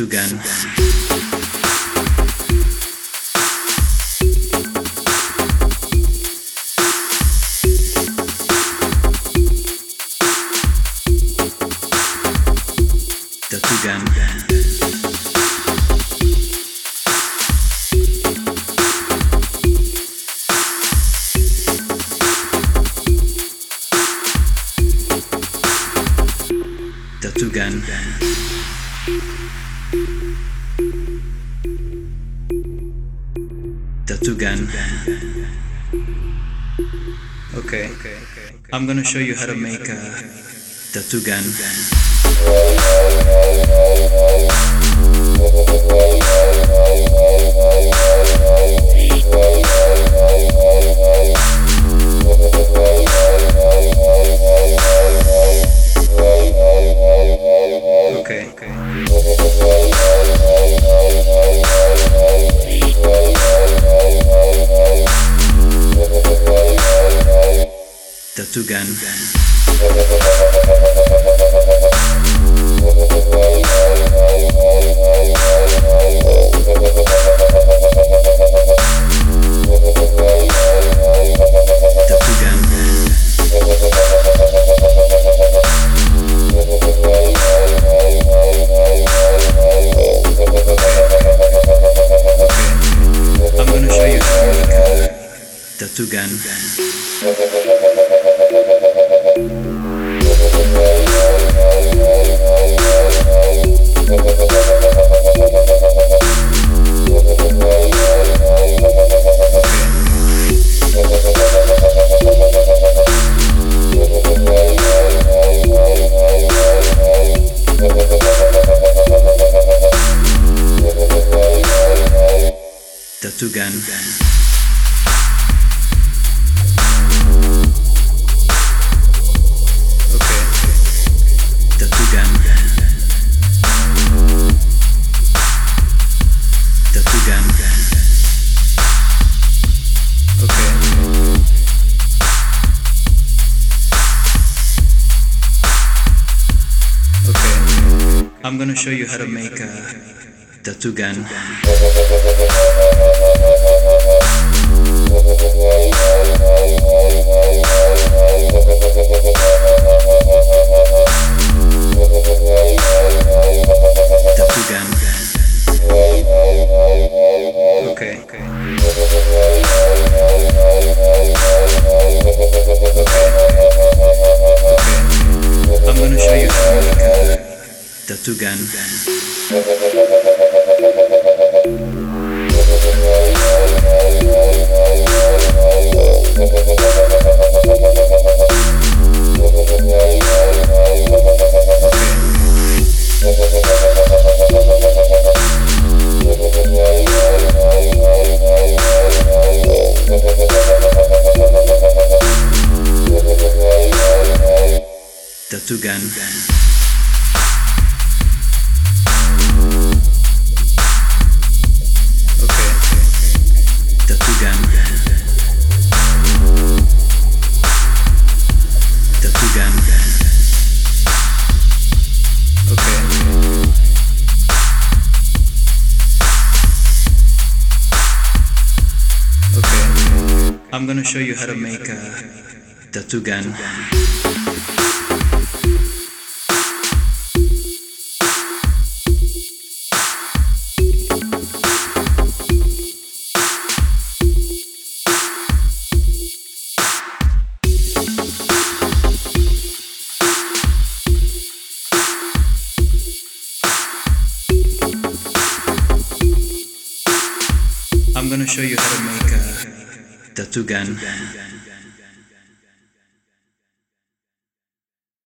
tattoo gun. Tattoo gun. Tattoo gun. Tattoo gun. Okay, I'm gonna show you how to make a tattoo gun. Okay. Tattoo gun. Tattoo gun. Tattoo gun. I'm gonna show you how to make a tattoo gun. Tattoo gun. Okay. I'm gonna show you how to make a tattoo gun. Tattoo gun. I'm gonna show you how to make a tattoo gun. I'm gonna show you how to make a tattoo gun.